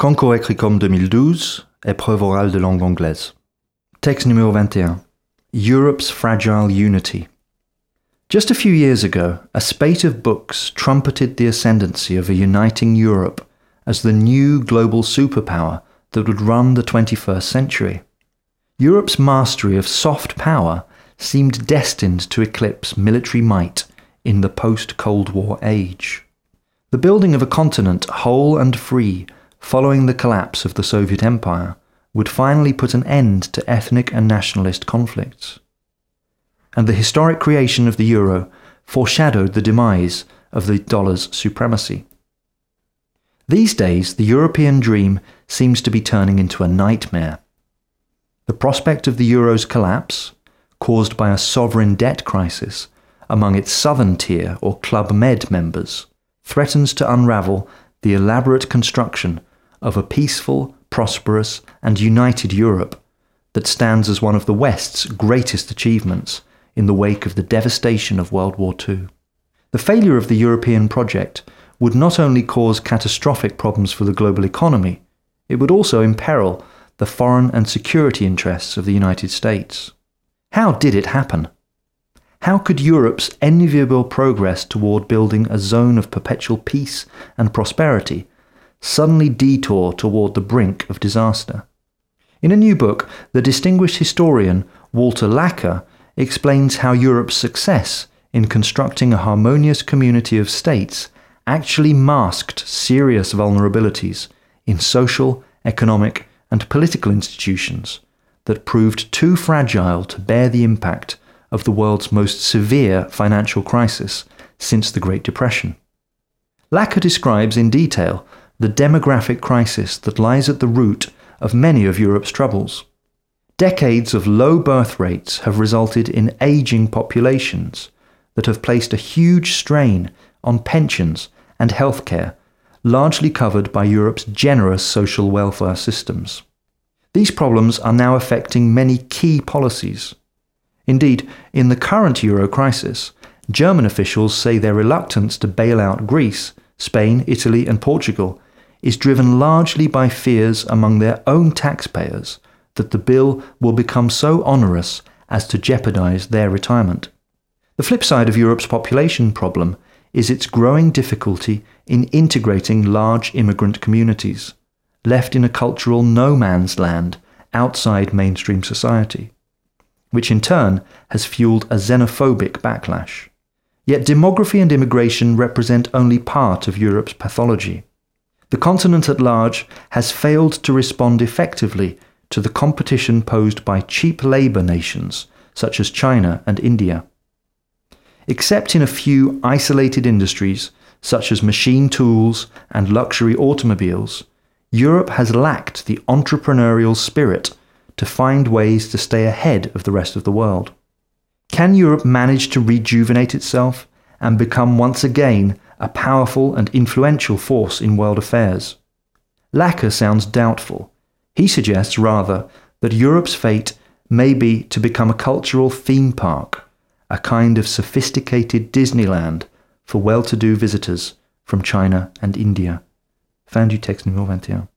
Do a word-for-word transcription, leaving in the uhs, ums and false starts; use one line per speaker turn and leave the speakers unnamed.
Concours Écricom deux mille douze, épreuve orale de langue anglaise. Texte numéro vingt et un. Europe's Fragile Unity. Just a few years ago, a spate of books trumpeted the ascendancy of a uniting Europe as the new global superpower that would run the twenty-first century. Europe's mastery of soft power seemed destined to eclipse military might in the post-Cold War age. The building of a continent whole and free following the collapse of the Soviet Empire would finally put an end to ethnic and nationalist conflicts. And the historic creation of the euro foreshadowed the demise of the dollar's supremacy. These days, the European dream seems to be turning into a nightmare. The prospect of the euro's collapse, caused by a sovereign debt crisis among its southern tier or Club Med members, threatens to unravel the elaborate construction of a peaceful, prosperous and united Europe that stands as one of the West's greatest achievements in the wake of the devastation of World War Two. The failure of the European project would not only cause catastrophic problems for the global economy, it would also imperil the foreign and security interests of the United States. How did it happen? How could Europe's enviable progress toward building a zone of perpetual peace and prosperity suddenly detour toward the brink of disaster? In a new book, the distinguished historian Walter Laqueur explains how Europe's success in constructing a harmonious community of states actually masked serious vulnerabilities in social, economic, and political institutions that proved too fragile to bear the impact of the world's most severe financial crisis since the Great Depression. Laqueur describes in detail the demographic crisis that lies at the root of many of Europe's troubles. Decades of low birth rates have resulted in aging populations that have placed a huge strain on pensions and healthcare, largely covered by Europe's generous social welfare systems. These problems are now affecting many key policies. Indeed, in the current euro crisis, German officials say their reluctance to bail out Greece, Spain, Italy and Portugal is driven largely by fears among their own taxpayers that the bill will become so onerous as to jeopardize their retirement. The flip side of Europe's population problem is its growing difficulty in integrating large immigrant communities, left in a cultural no man's land outside mainstream society, which in turn has fueled a xenophobic backlash. Yet demography and immigration represent only part of Europe's pathology. The continent at large has failed to respond effectively to the competition posed by cheap labour nations such as China and India. Except in a few isolated industries such as machine tools and luxury automobiles, Europe has lacked the entrepreneurial spirit to find ways to stay ahead of the rest of the world. Can Europe manage to rejuvenate itself and become once again a powerful and influential force in world affairs? Laqueur sounds doubtful. He suggests rather that Europe's fate may be to become a cultural theme park, a kind of sophisticated Disneyland for well-to-do visitors from China and India. Fin du texte numéro vingt et un.